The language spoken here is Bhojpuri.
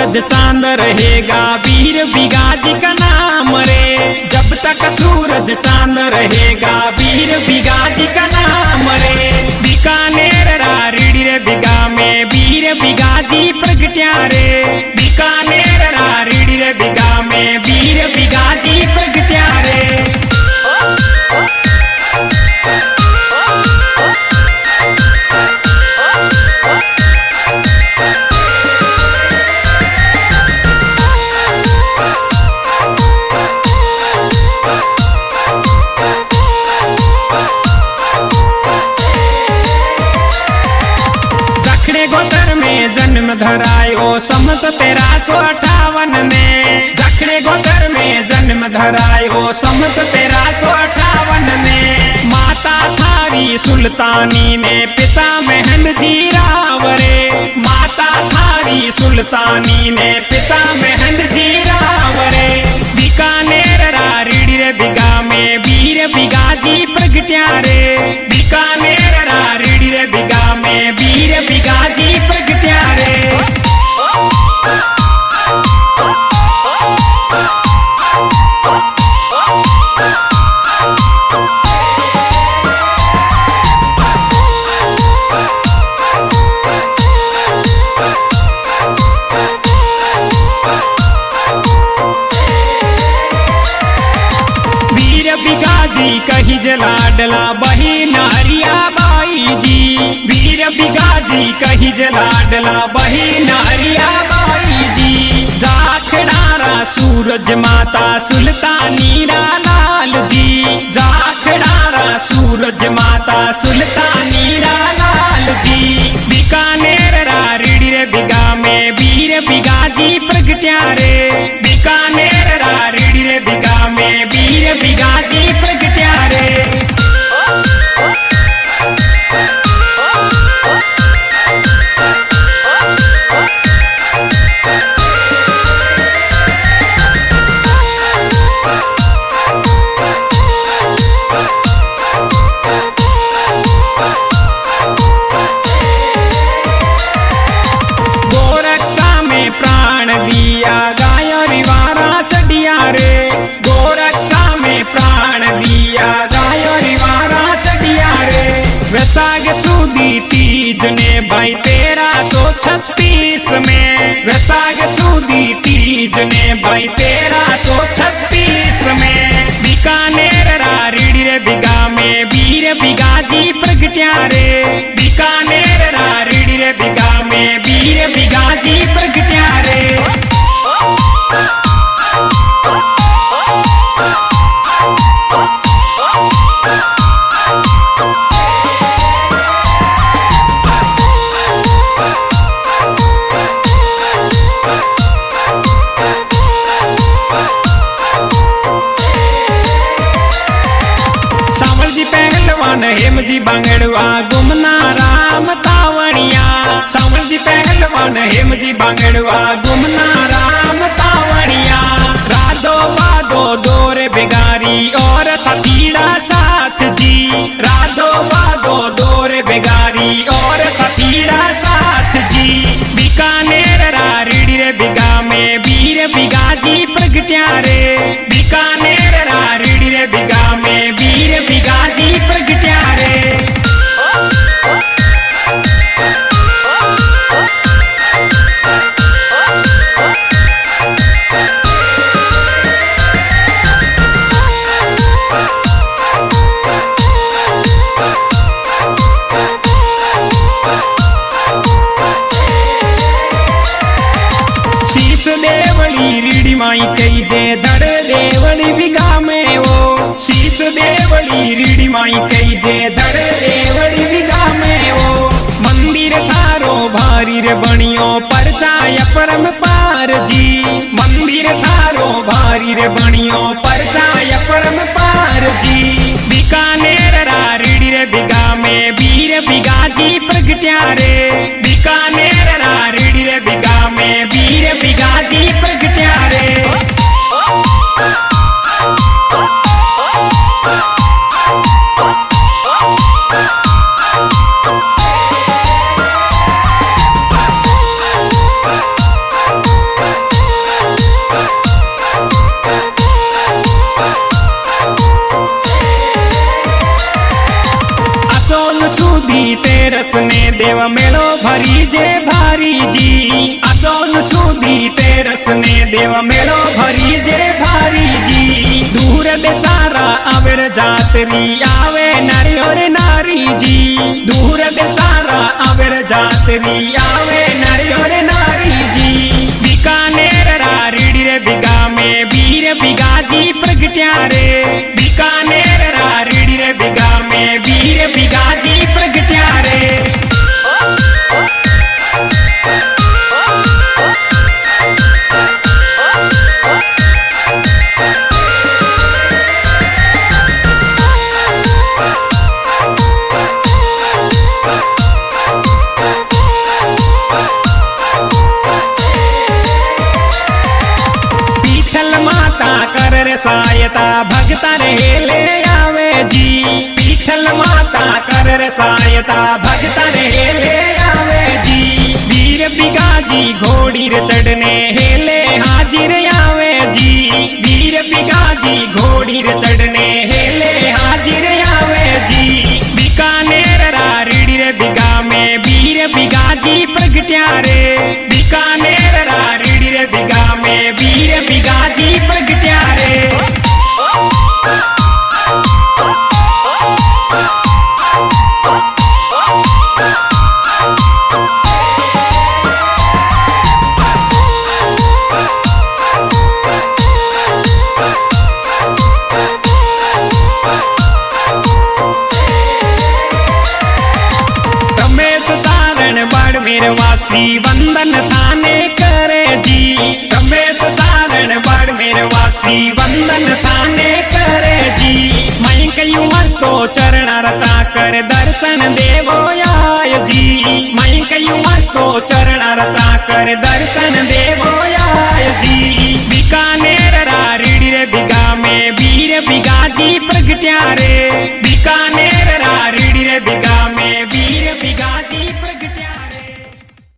सूरज चांद रहेगा वीर बिगाजी का नाम रे। जब तक सूरज चांद रहेगा वीर बिगाजी का नाम रे। बीकानेर रारीडी रे बिगा में वीर बिगाजी प्रगट्या रे। बीकानेर रारीडी रे बिगा में वीर बिगाजी प्रगट्या रे। गोतर में जन्म धरायो समत 1358 में। जखड़े गोतर में जन्म धरायो समत 1358 में। माता थारी सुल्तानी ने पिता महंद जी रावरे। माता थारी सुल्तानी ने पिता महंद जी रावरे। बीकानेर रारीडी रे बिगा में वीर बिगाजी प्रगट्या रे। बीकानेर रारीडी रे बिगा में वीर बिगाजी प्रगट्या रे। वीर बिगाजी कही जलाडला बही नारिया बाई जी। वीर बिगाजी कही जलाडला बही नारिया बाई जी। जाखड़ारा सूरज माता सुल्तानी लाल जी। जाखड़ारा सूरज माता सुल्तानी लाल जी। बीकानेर रारीडी रे बिगा में वीर बिगाजी प्रगट्या रे। बीकानेर रारीडी रे बिगा में वीर बिगाजी प्रगट्या रे। गोरक्षा में प्राण दिया गायो रिवारा चढ़िया रे। गोरक्षा में प्राण दिया गायो रिवारा चढ़िया रे। वैशाख सुदी तीज ने भाई 1336 में। वैशाख सुदी तीज ने भाई 1336 में। बीकानेर रारीडी रे बिगा में वीर बिगाजी प्रगट्या रे। बीकानेर रारीडी रे बिगा में वीर बिगाजी प्रगट्या रे। सावल जी पहलवान हेम जी बांगड़वा गुमना राम तावड़िया। सावल जी पहलवान हेम जी बांगड़वा गुमना राम तावड़िया। राधो बाधो डोरे बेगारी और सतीड़ा साथ जी। राधो बाधो डोरे बेगारी और सतीड़ा साथ जी। बीकानेर रारीडी रे बिगा में वीर बिगाजी प्रगट्या रे। बीकानेर रारीडी रे बिगा में वीर बिगाजी प्रगट्या रे। शीश देवली रीडी माई कही जे धड़ देवली बिगा में वो। शीश देवली रीडी माई कही जे धड़ देवली बिगा में वो। मंदिर थारो भारी रे बनियो परचाय परम पार जी। मंदिर थारो भारी रे बनियो परचाय परम पार जी। बीकानेर रारीडी रे बिगा में वीर बिगाजी प्रगट्या रे। बीकानेर रारीडी रे बिगा में वीर बिगाजी प्रगट्या रे। सुधी तेरस ने देव मेलो भरी जे भारी जी। असोन सुधी तेरस ने देव मेलो भरी जे भारी जी। दूर देसारा आवेर जातरी आवे नारी और नारी जी। दूर देसारा आवेर जातरी आवे नारी और नारी जी। बीकानेर रारीडी रे बिगा में वीर बिगाजी प्रगट्या रे। बीकानेर रारीडी रे बिगा में वीर बिगाजी प्रगट्या रे। कर सहायता भगता रे ले आवे जी। पीठल माता कर सहायता भगता रे ले आवे जी। वीर बिगाजी घोड़ी रे चढ़ने हेले हाजिर आवे जी। वीर बिगाजी घोड़ी रे चढ़ने हेले हाजिर आवे जी। बीकानेर रारीडी रे बिगा में वीर बिगाजी प्रगट्या रे। बीकानेर रारीडी रे बिगा में वीर बिगाजी प्रगट्या रे। बाड़मेर वासी वंदन थाने करे जी। रमेश सारण बाड़मेर वासी वंदन थाने करे जी। मैं कयूं मस्तो चरण रचा कर दर्शन देवो आय जी। मैं कयूं मस्तो चरण रचा कर दर्शन देवो आय जी। बीकानेर रारीडी रे बिगा में वीर बिगाजी प्रगट्या रे। बीकानेर रारीडी रे बिगा में वीर बिगाजी प्रगट्या।